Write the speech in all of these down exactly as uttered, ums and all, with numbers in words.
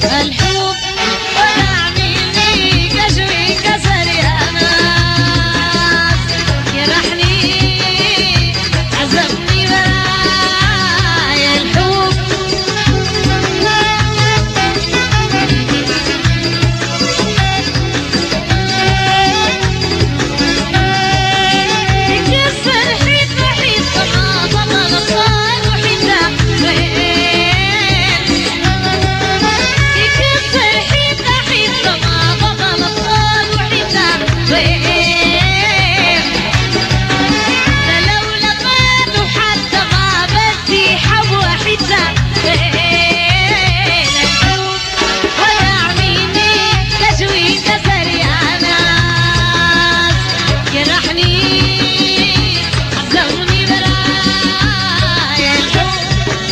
الحب ويعملني كشوي كسر يا ناس جرحني عذبني برايا الحب يكسر حيطة حيطة ما بطل الطال وحيطة يكسر حيطة حيطة ما بطل الطال وحيطة ده لو لقيته حتى ما بدي حبوة حيطة الحب ويعميني كشوي كسر يا ناس جرحني عذبني برايا الحب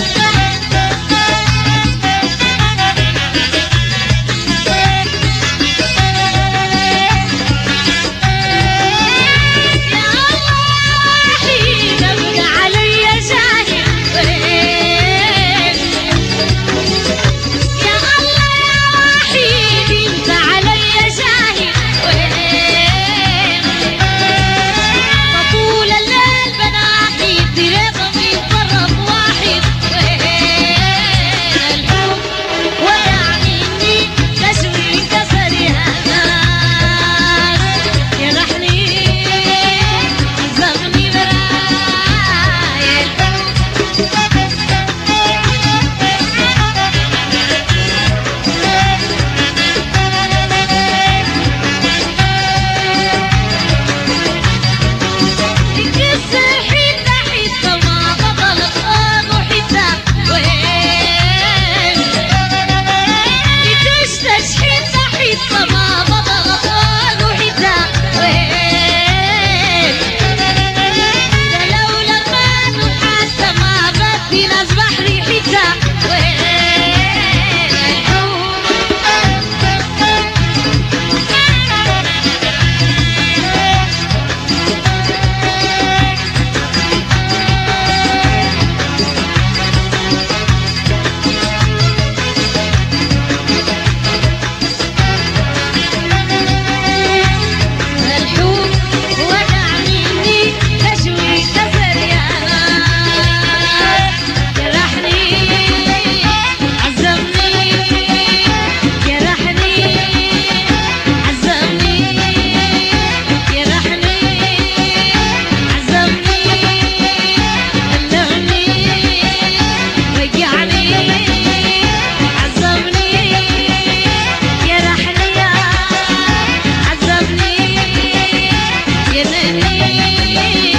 يا الله حين ابقى علي شاهد يا الله حين انت علي شاهد طول الليل بناحي رقمي طرف واحد الحب ويعميني كشوي كسر يا ناس جرحني عذبني برايا الحب يكسر حيطة حيطة ما بطل الطاق وحيطة يكشتش حيطة حيطة ما بطل الطاق وحيطة ده لو لقيته حتى ما بدي ناس بحري حيطة الحب ويعميني كشوي كسر يا ناس جرحني عذبني جرحني عذبني جرحني عذبني ألمني وجعني عذبني جرحني عذبني جنني